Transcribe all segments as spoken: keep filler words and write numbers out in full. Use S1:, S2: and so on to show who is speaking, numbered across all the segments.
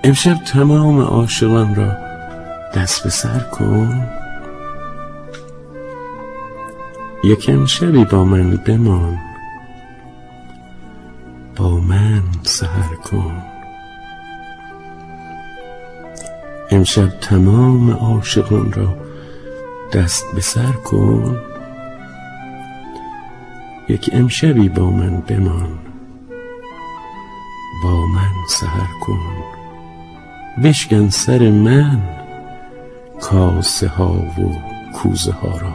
S1: امشب تمام عاشقان را دست به سر کن. یکم شبی با من بمان، با من سحر کن. امشب تمام عاشقان را دست به سر کن. یک امشبی با من بمان، با من سحر کن. بشکن سر من کاسه ها و کوزه ها را،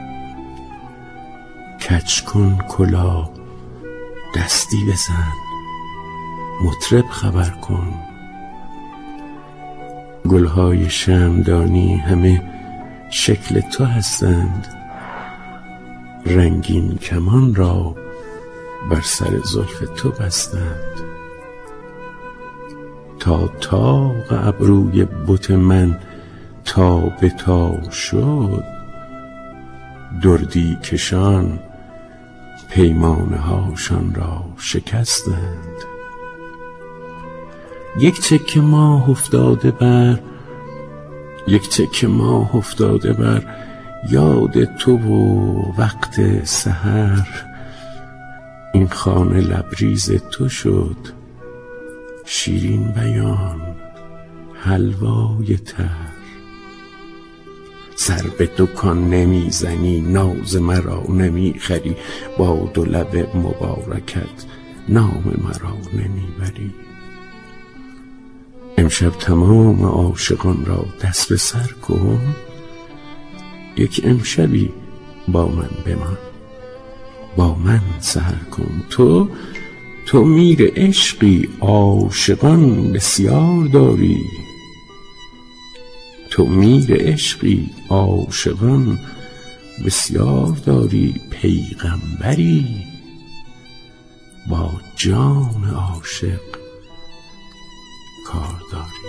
S1: کج کن کلاه دستی بزن، مطرب خبر کن. گلهای شمعدانی همه شکل تو هستند، رنگین کمان را بر سر زلف تو بستند. تا طاق ابروی بت من تا به تا شد، دردی کشان پیمانه هاشان را شکستند. یک تکه ماه افتاده بر یک تکه ماه افتاده بر یاد تو و وقت سحر، این خانه لبریز تو شد، شیرین بیان حلوای تر. سر به دکان نمیزنی، ناز مرا نمیخری، با دو لب مبارکت نام مرا نمیبری. امشب تمام عاشقان را دست به سر کن. یک امشبی با من بمان، با من سحر کن. تو تو میر عشقی، عاشقان بسیار داری. تو میر عشقی، عاشقان بسیار داری. پیغمبری با جان عاشق کار داری.